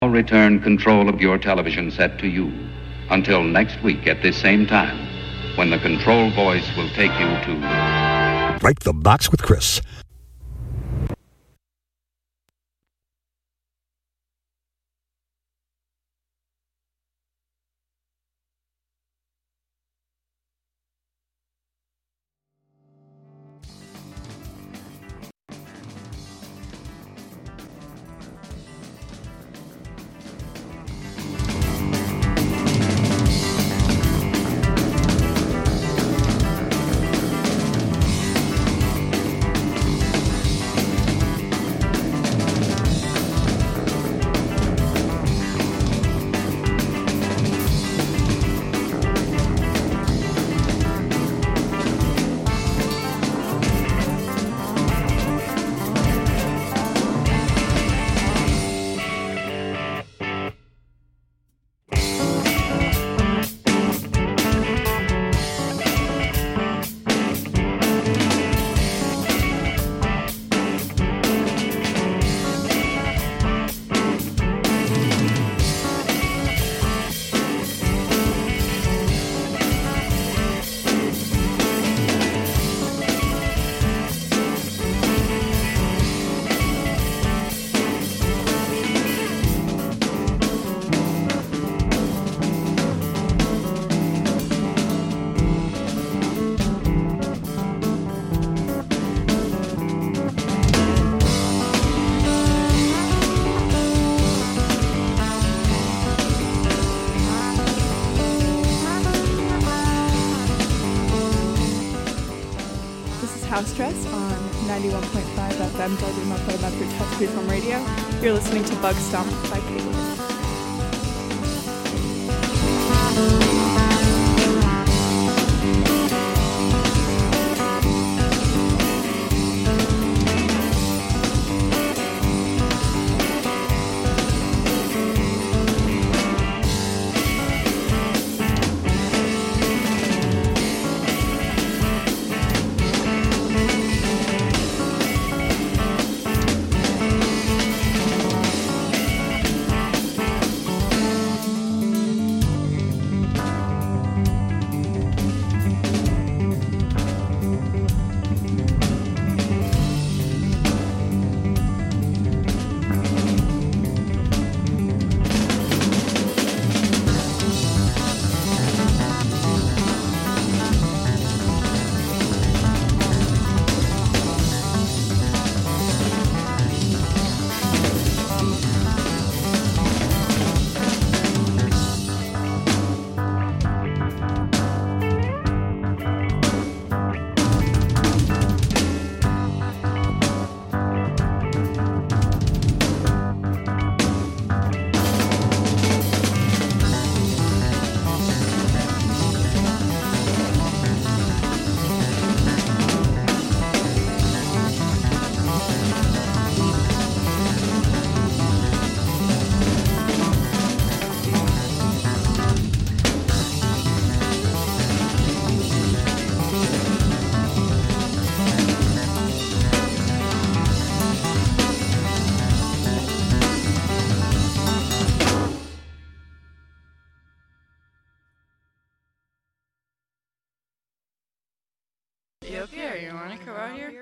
return control of your television set to you until next week at this same time, when the control voice will take you to Break the Box with Chris. House Dress on 91.5 FM WMFO through Touch Freeform Radio. You're listening to Bug Stomp by Cable. You up here? You want to come out here?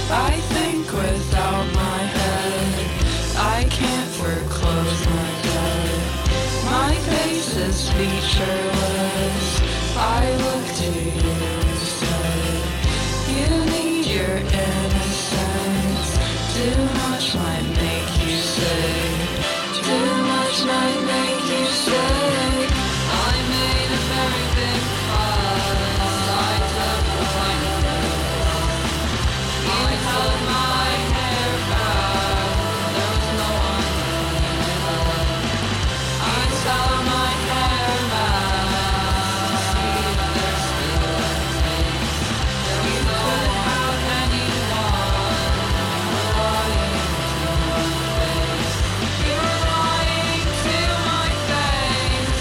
I think without my head. I can't foreclose my debt. My face is featureless. I look to you instead. You need your innocence. Too much might make you sick. Too much might make you sick. I made a very big fuss. I took the blame. I held my hair back. There was no one there. I saw my hair back to see if there's still a taste. You could have anyone lying to my face. You're lying to my face.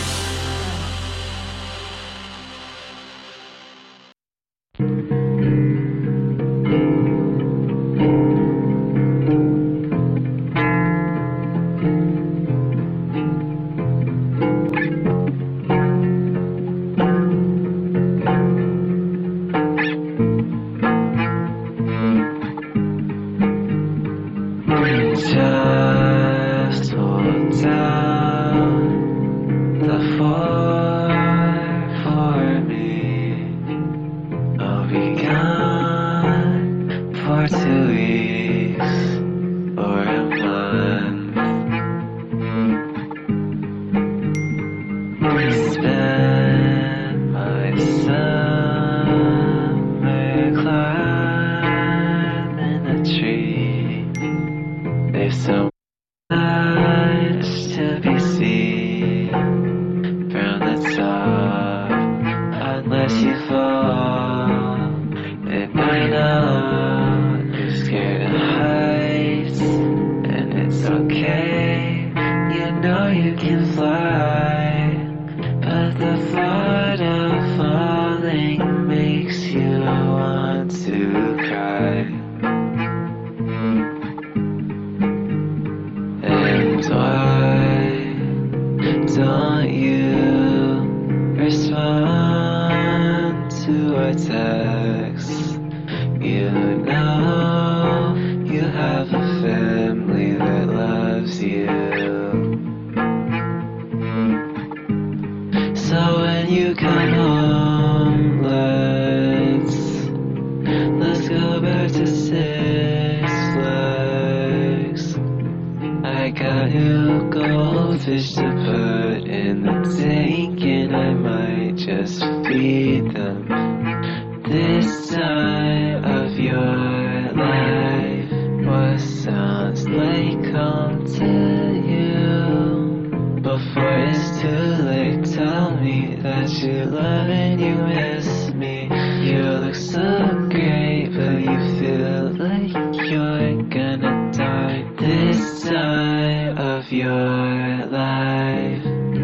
Just hold down the fort for me. I'll be gone for 2 weeks or a month. Spend my summer climbing a tree. There's so much to be seen from the top, unless you fall. And I know you're scared of heights, and it's okay. You know you can fly, but the thought of falling makes you want to cry. And why don't you respond to our text? You know you have a family that loves you. So when you come home, let's go back to Six Flags. I got new goldfish to put in the tank, and I might just feed them. This time of your life, what sounds like home to you? Before it's too late, tell me that you love and you miss me. You look so great, but you feel like you're gonna die this time of your life.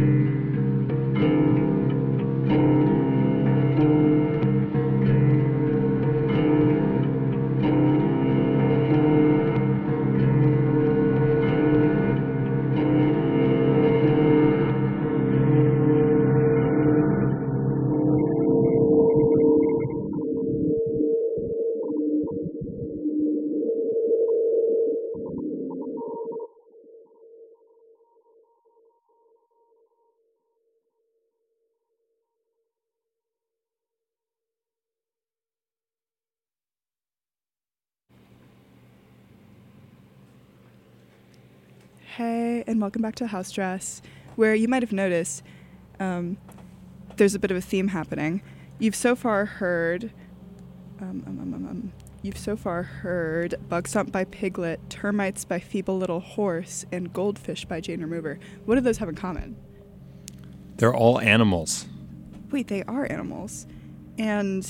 Hey, and welcome back to House Dress, where you might have noticed there's a bit of a theme happening. You've so far heard Bug Stomp by Piglet, Termites by Feeble Little Horse, and Goldfish by Jane Remover. What do those have in common? They're all animals. Wait, they are animals. And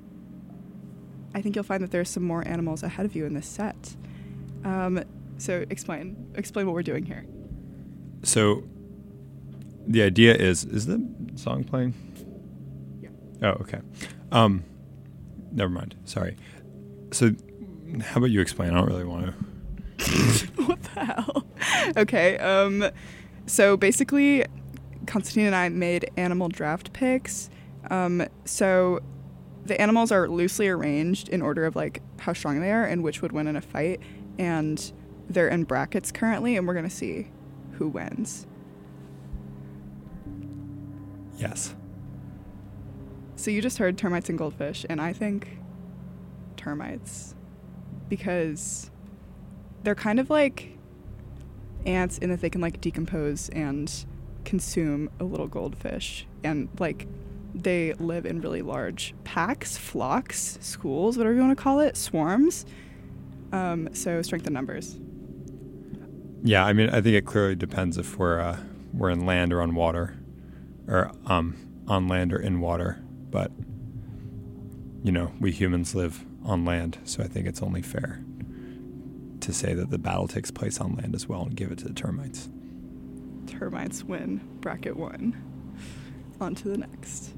I think you'll find that there's some more animals ahead of you in this set. So explain what we're doing here. So the idea is the song playing? Yeah. Oh, okay. Never mind. Sorry. So how about you explain? I don't really want to. What the hell? Okay. So basically, Constantine and I made animal draft picks. So the animals are loosely arranged in order of like how strong they are and which would win in a fight, and they're in brackets currently, and we're gonna see who wins. Yes. So you just heard termites and goldfish, and I think termites, because they're kind of like ants in that they can like decompose and consume a little goldfish, and like they live in really large packs, flocks, schools, whatever you want to call it, swarms. So strength in numbers. Yeah, I mean, I think it clearly depends if we're in land or on water, or on land or in water. But you know, we humans live on land, so I think it's only fair to say that the battle takes place on land as well and give it to the termites. Termites win bracket 1. On to the next.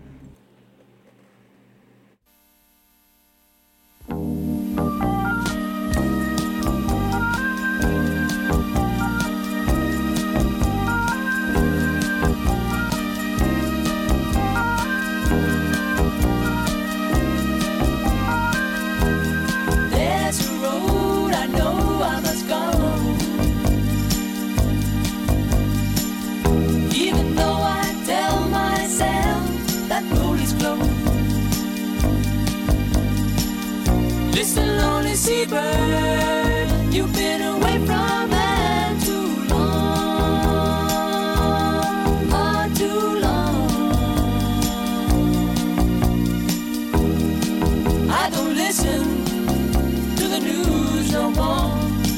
There's a road I know I must go, even though I tell myself that road is closed. Listen, lonely seabird, you've been away from land too long, oh, too long. I don't listen to the news no more.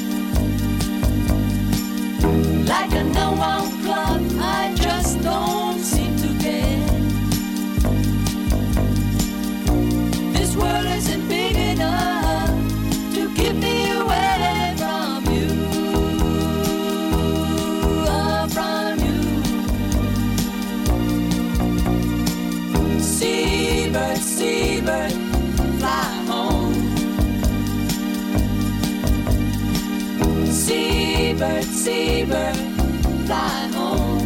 Like a no-one clock, I just don't seem to care. This world isn't big enough to keep me away from you, oh, from you. Seabird, seabird, fly home. Seabird, seabird, fly home.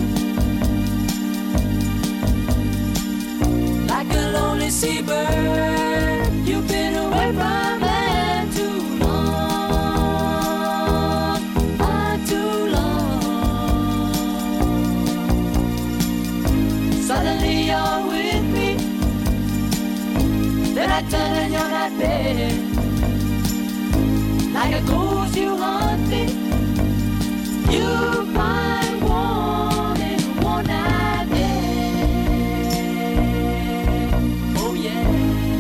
Like a lonely seabird, you've been away from land too long, oh, too long. Suddenly you're with me, then I turn and you're not there. Like a ghost you haunt me, you find warm in one night air. Oh yeah.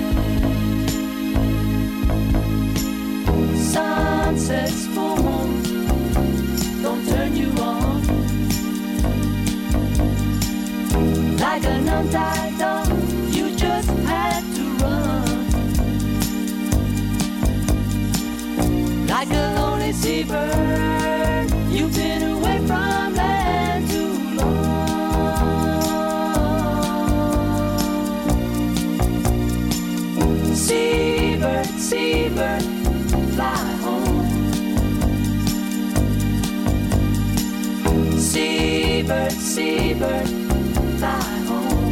Sunsets form, don't turn you on. Like an untied dog, you just had to run. Like a lonely seabird, you've been away from land too long. Seabird, seabird, fly home. Seabird, seabird, fly home.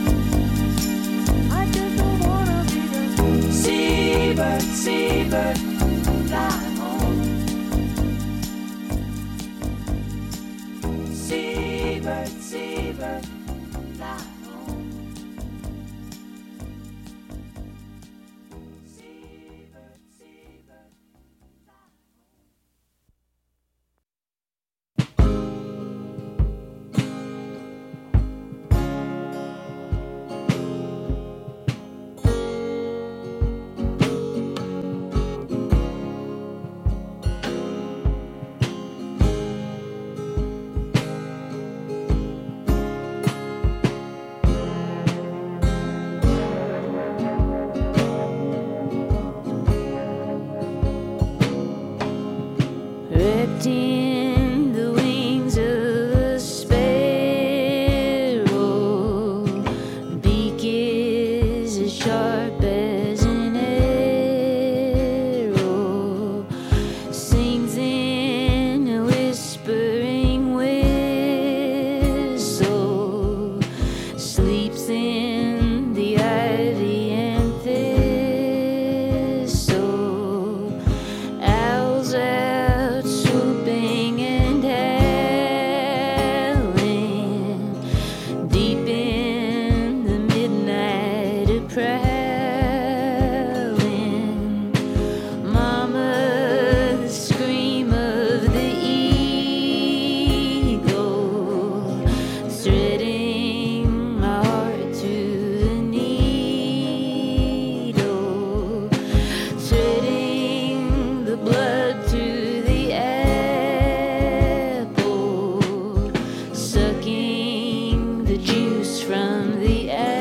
I just don't wanna be the seabird, seabird, fly home. Seabird, seabird, fly home. Seabird, seabird, fly wrapped in the wings of a sparrow. Beak is as sharp as an arrow. Sings in a whispering whistle. Sleeps in the ivy and prowling. Mama, the scream of the eagle, threading my heart to the needle, threading the blood through the apple, sucking the juice from the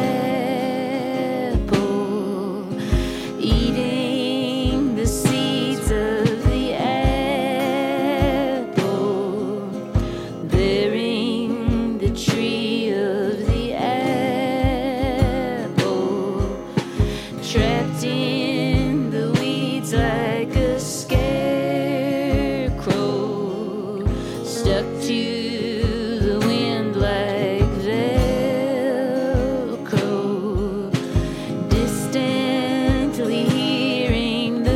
apple, eating the seeds of the apple, bearing the tree of the apple, trapped in the weeds like a scarecrow, stuck to the wind like Velcro, distantly hearing the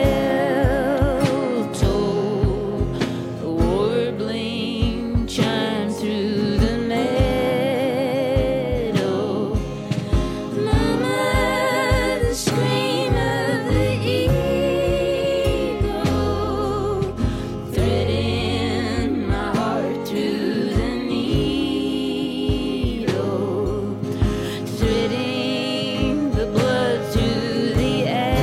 bell toll, a warbling chime through the meadow. Mama, the scream of the eagle, threading my heart through the needle, threading the blood through the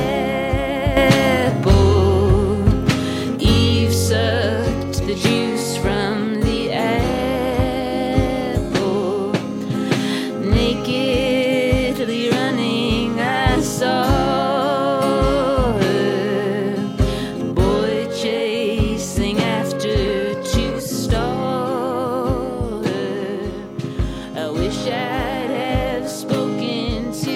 apple. Eve sucked the juice from the apple. Nakedly running, I saw her. Boy chasing after to stall her. I wish I'd have spoken to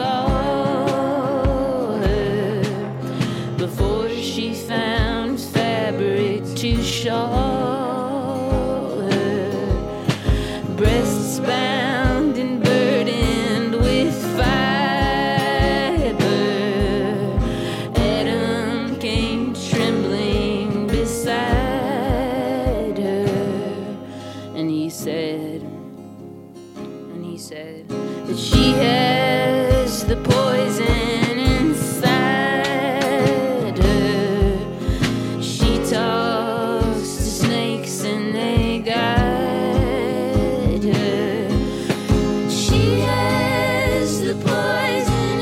call her before she found fabric to shawl her. Breasts bound and burdened with fiber. Adam came trembling beside her, and he said that she has the poison inside her. She talks to snakes and they guide her. She has the poison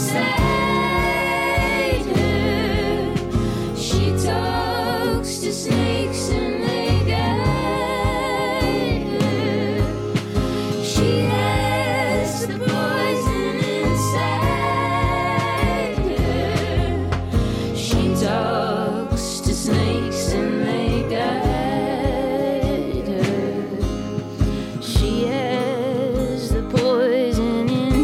inside her. She talks to snakes and they guide her. She has the poison inside her. She talks to snakes and they guide her. She has the poison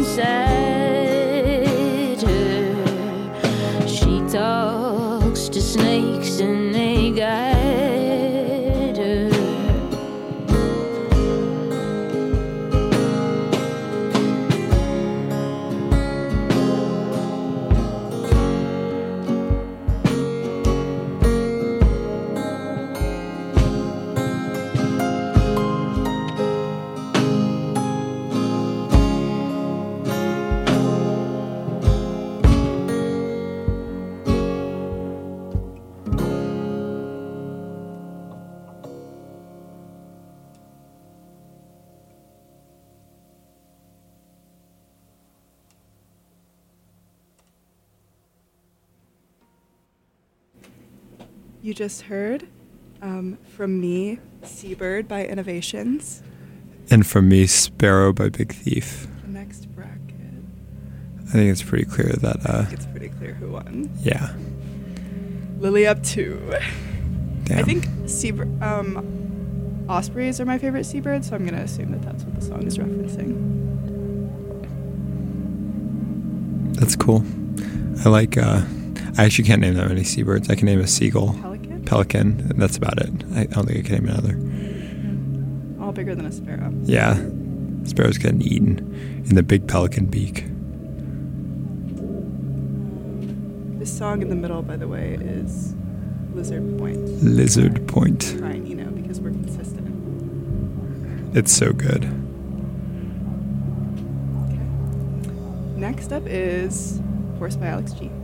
inside her. She talks to snakes and they guide her. You just heard from me, Seabird by Innovations. And from me, Sparrow by Big Thief. The next bracket. I think it's pretty clear that, I think it's pretty clear who won. yeah. Lily up 2. Damn. I think ospreys are my favorite seabirds, so I'm going to assume that that's what the song is referencing. That's cool. I like, I actually can't name that many seabirds. I can name a seagull. Pelican, and that's about it. I don't think I can name another. All bigger than a sparrow. Yeah. Sparrows getting eaten in the big pelican beak. This song in the middle, by the way, is Lizard Point. Lizard Point. Trying, because we're consistent. It's so good. Next up is Horse by Alex G.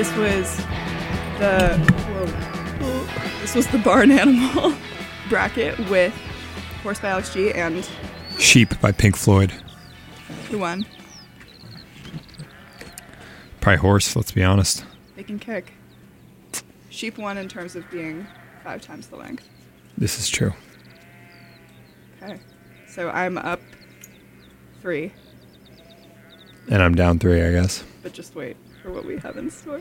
This was the barn animal bracket with Horse by Alex G and Sheep by Pink Floyd. who won? Probably Horse, let's be honest. They can kick. Sheep won in terms of being 5 times the length. This is true. Okay. So I'm up 3, And I'm down 3, I guess. but just wait for what we have in store.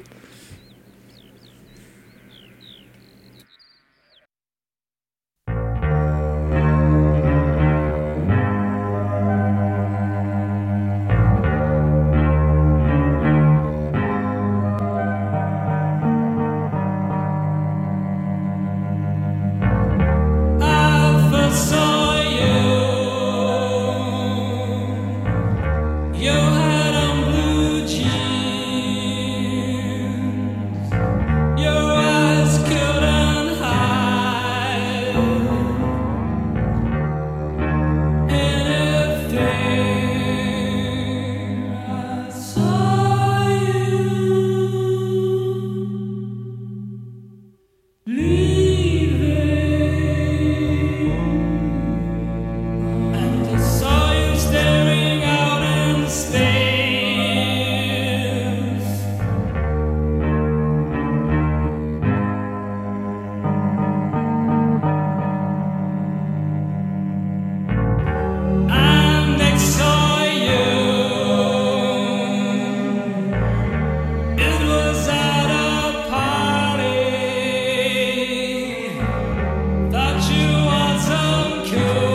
I first saw you. You had on blue jeans. Your eyes couldn't hide anything. I saw you leaving, and I saw you staring out in space. And I saw you. It was at a party. Thought you wasn't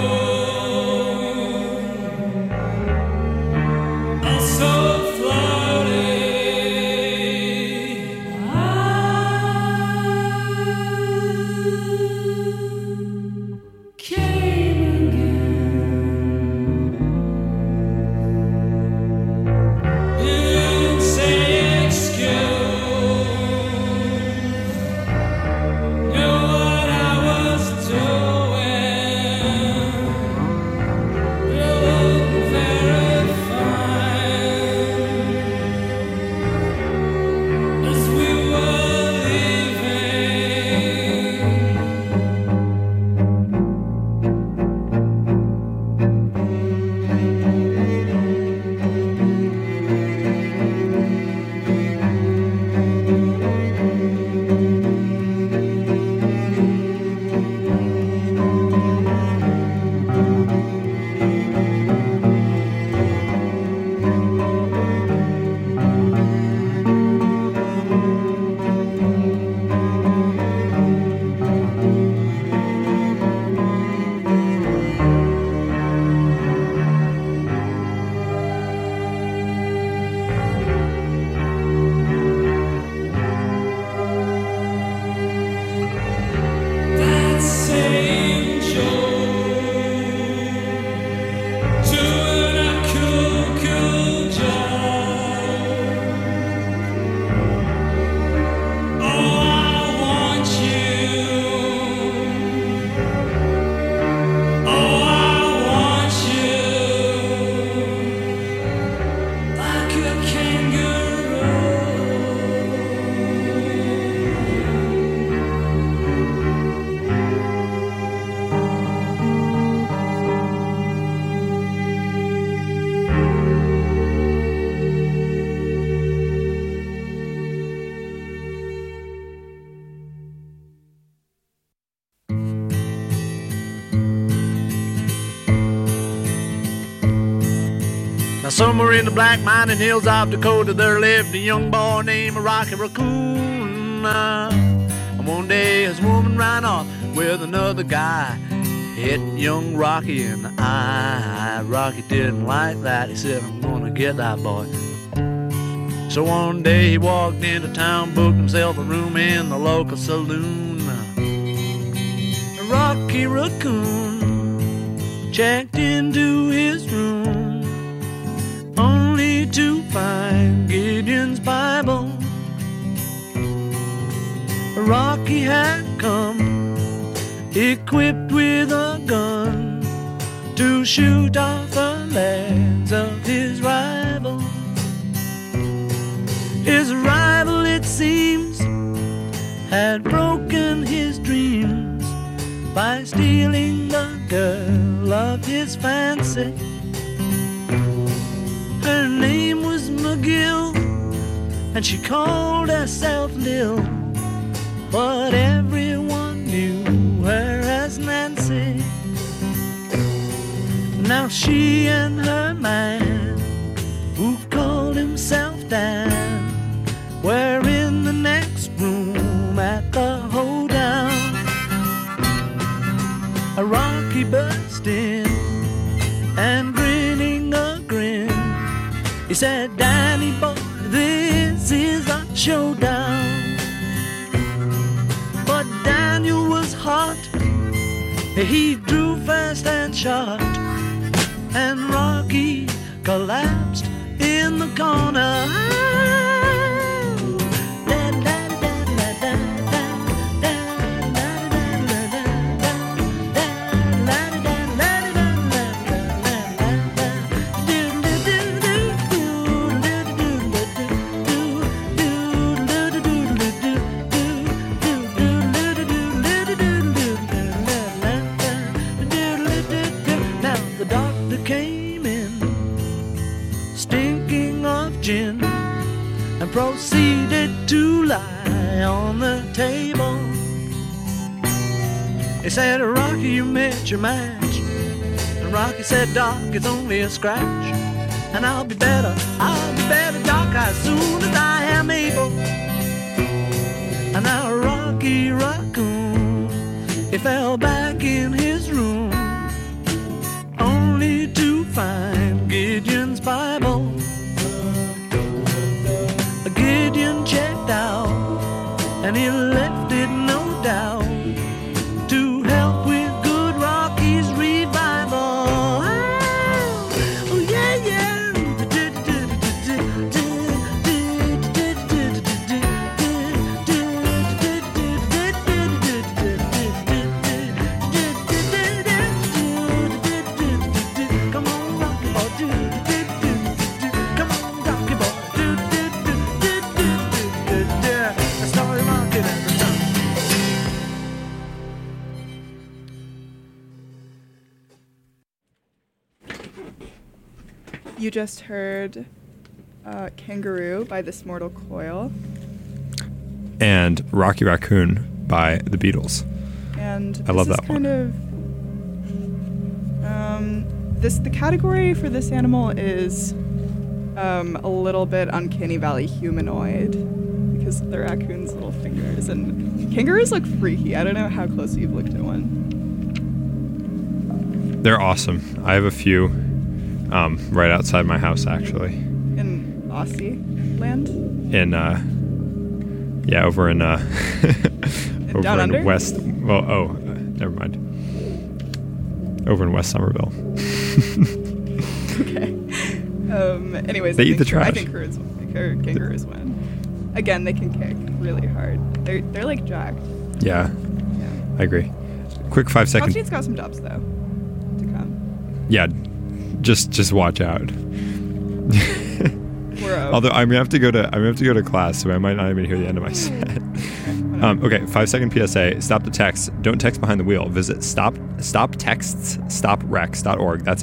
cool. Also flirty. I came again. You didn't say excuse. Knew what I was doing. You look very fine as we were that same Joe doing a cool job. Oh, I want you. Oh, I want you like a kangaroo. Now somewhere in the black mining hills of Dakota there lived a young boy named Rocky Raccoon. And one day his woman ran off with another guy, hit young Rocky in the eye. Rocky didn't like that. He said, I'm gonna get that boy. So one day he walked into town, booked himself a room in the local saloon. Rocky Raccoon checked into his room, only to find Gideon's Bible. Rocky had come equipped with a gun to shoot off the legs of his rival. His rival, it seemed had broken his dreams by stealing the girl of his fancy. Her name was McGill, and she called herself Lil, but everyone knew her as Nancy. Now she and her man, who called himself Dan, were in the next room at the hoedown. A Rocky burst in, and grinning a grin, he said, Danny boy, this is a showdown. But Daniel was hot, he drew fast and shot, and Rocky collapsed in the corner. And proceeded to lie on the table. He said, Rocky, you met your match. And Rocky said, Doc, it's only a scratch. And I'll be better, Doc, as soon as I am able. And now Rocky Raccoon, he fell back in his room, only to find Gideon's Bible. Gideon checked out, and he left it, no doubt, to help with good Rocky's revival. Oh, yeah, yeah. Come on, Rocky boy, come on, Rocky boy. You just heard Kangaroo by This Mortal Coil. And Rocky Raccoon by the Beatles. And I love that kind one. The category for this animal is a little bit uncanny valley humanoid because of the raccoon's little fingers. And kangaroos look freaky. I don't know how close you've looked at one. They're awesome. I have a few right outside my house, actually. In Aussie land? Over in over Down in under? West. Well, never mind. Over in West Somerville. Okay. Anyways, They eat the trash. I think kangaroos win. Again, they can kick really hard. They're like jacked. Yeah, I agree. Quick 5 second. Cocktail's got some dubs though to come. Yeah, just watch out. We're Although I'm gonna have to go to class, so I might not even hear the end of my set. Okay, 5 second PSA. Stop the text. Don't text behind the wheel. Visit stoptextsstopwrecks.org. That's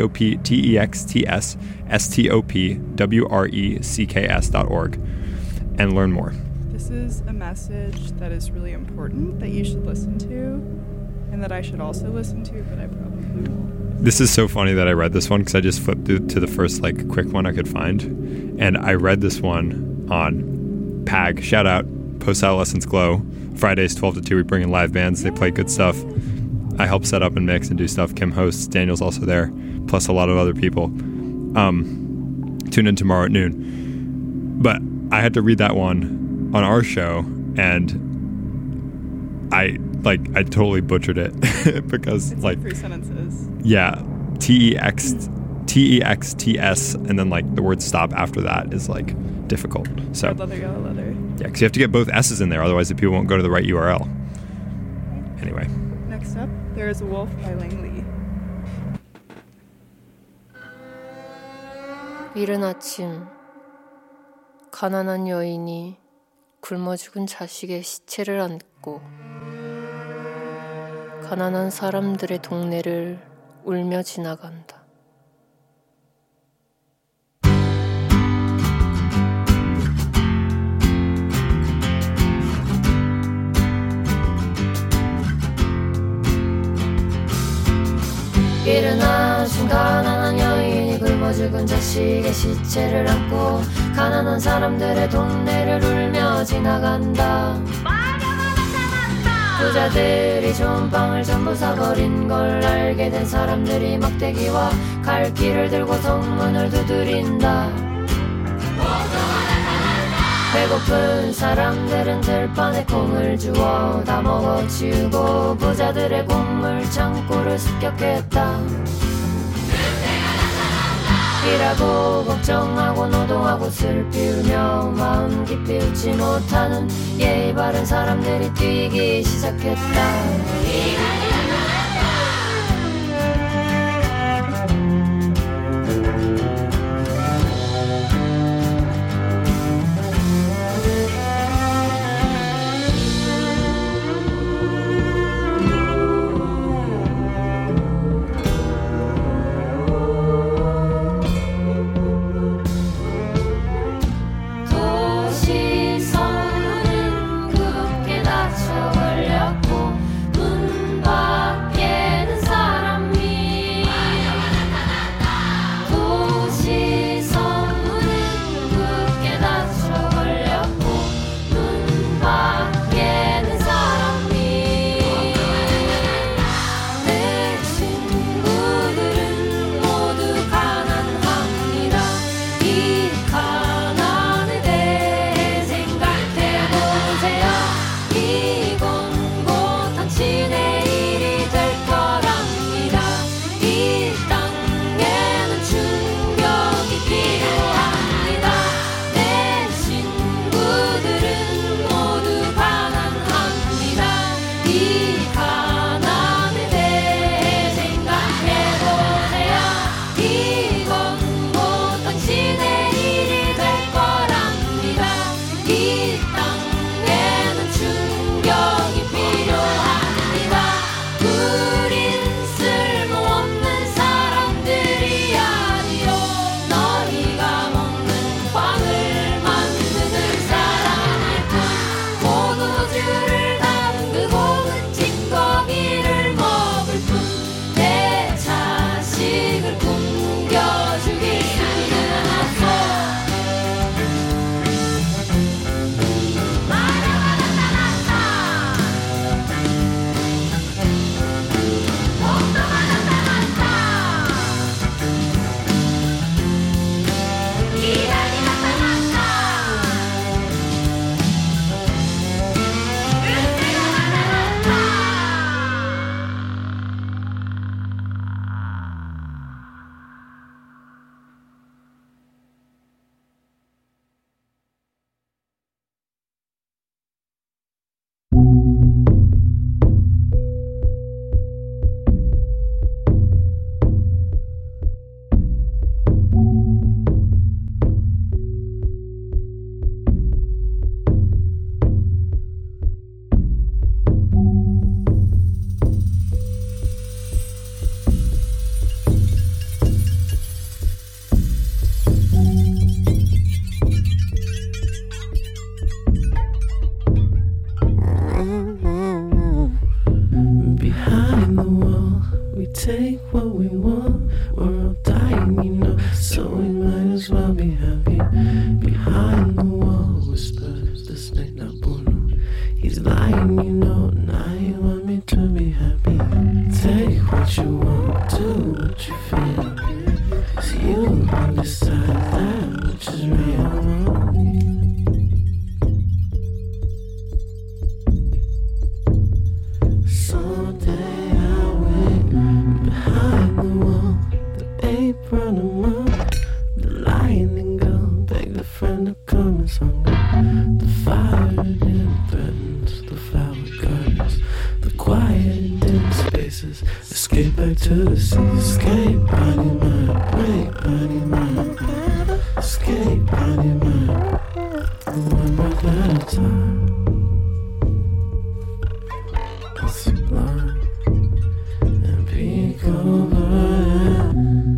stoptextsstopwrecks.org, and learn more. This is a message that is really important that you should listen to, and that I should also listen to, but I probably won't. This is so funny that I read this one because I just flipped through to the first quick one I could find, and I read this one on PAG. Shout out, Post Adolescence Glow. Fridays 12 to 2 we bring in live bands. They play good stuff. I help set up and mix and do stuff. Kim hosts. Daniel's also there, plus a lot of other people. Tune in tomorrow at noon. But I had to read that one on our show, and I totally butchered it because It's like 3 sentences. Yeah, TEXTS, and then the word stop after that is difficult. So Red leather, yellow leather. yeah, because you have to get both S's in there, otherwise the people won't go to the right URL. Anyway. Next up, there is a Wolf by Lang Lee. 이른 아침 가난한 여인이 굶어 죽은 자식의 시체를 안고 가난한 사람들의 동네를 울며 지나간다. 일어나신 가난한 여인이 굶어 죽은 자식의 시체를 안고 가난한 사람들의 동네를 울며 지나간다. 부자들이 좋은 빵을 전부 사버린 걸 알게 된 사람들이 막대기와 갈 길을 들고 성문을 두드린다. 배고픈 사람들은 들판에 콩을 주워 다 먹어치우고 부자들의 곡물 창고를 습격했다. 일하고 걱정하고 노동하고 슬피 울며 마음 깊이 웃지 못하는 예의 바른 사람들이 뛰기 시작했다. Escape back to the sea, escape, body, mind, break, body, mind. Escape, body, mind. one breath at a time. I'll sublime and peek over it.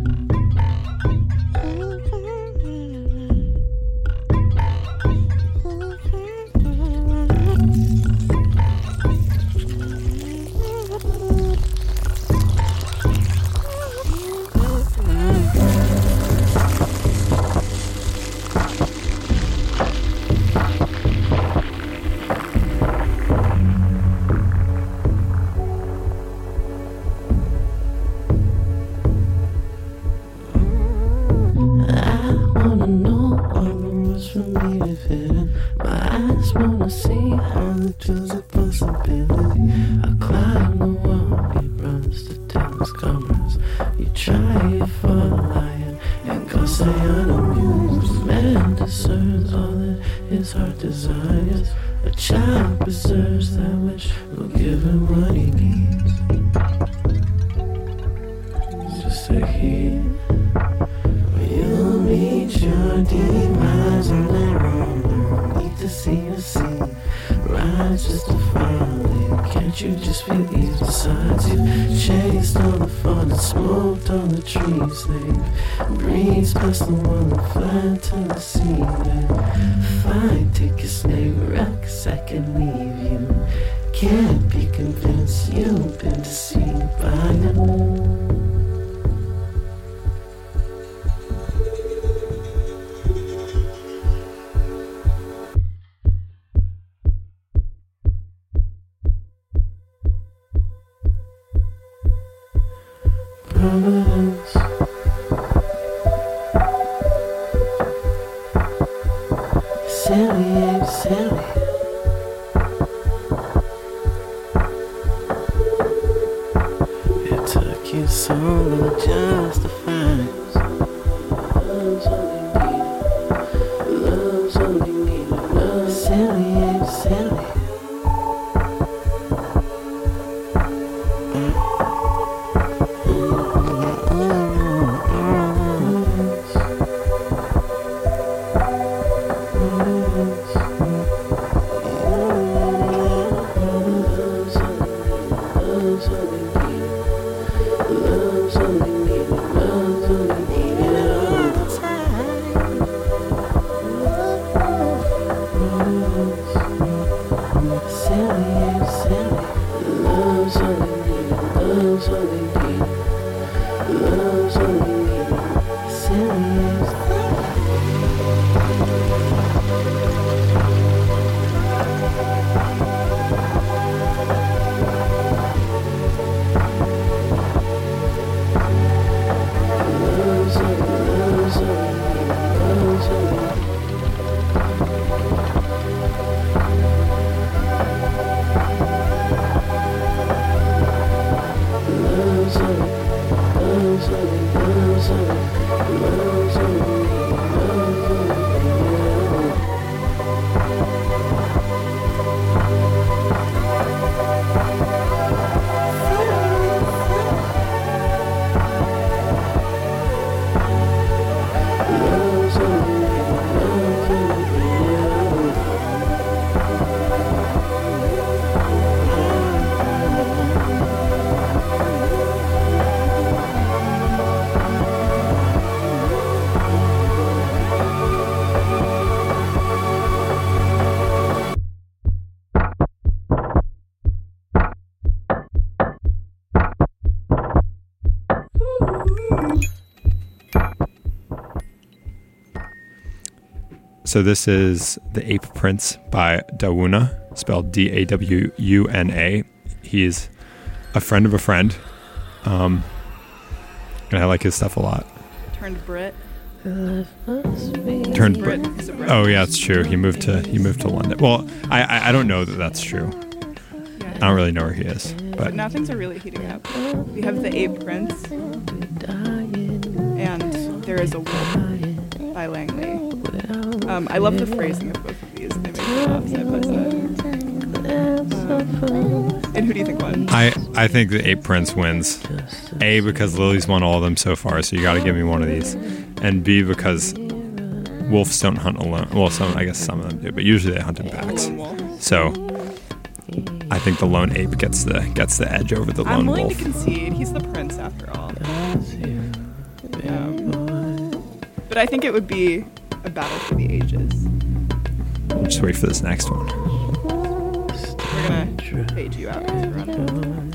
So this is The Ape Prince by Dawuna, spelled D-A-W-U-N-A. He's a friend of a friend, and I like his stuff a lot. Turned Brit. Turned Brit. Oh yeah, it's true. He moved to London. Well, I don't know that that's true. Yeah. I don't really know where he is, but now things are really heating up. We have The Ape Prince, and There Is a Wolf by Langley. I love the phrasing of both of these. They make me laugh side by side. And who do you think won? I think The Ape Prince wins. A, because Lily's won all of them so far, so you got to give me one of these. And B, because wolves don't hunt alone. Well, I guess some of them do, but usually they hunt in packs. So I think the lone ape gets the edge over the lone wolf. I'm willing to concede. He's the prince after all. But I think it would be a battle for the ages. We'll just wait for this next one. We're gonna fade you out because we're running.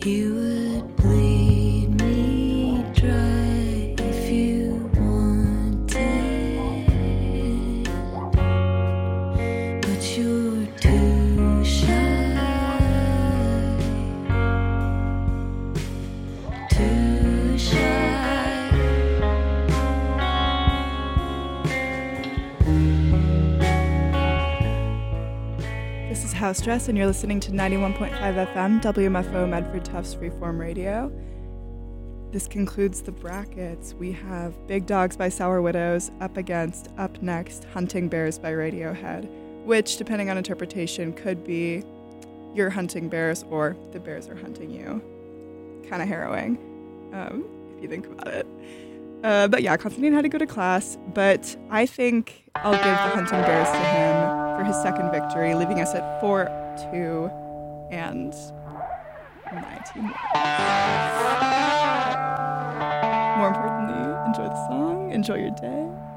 You would bleed me dry if you wanted, but you're too shy, too shy. This is House Dress, and you're listening to 91.5 FM, WMFO Medford Tufts Freeform Radio. This concludes the brackets. We have Big Dogs by Sour Widows up against, up next, Hunting Bears by Radiohead, which, depending on interpretation, could be you're hunting bears or the bears are hunting you. Kind of harrowing, if you think about it. But yeah, Constantine had to go to class, but I think I'll give the Hunting Bears to him for his second victory, leaving us at 4-2 and 19. More importantly, enjoy the song, enjoy your day.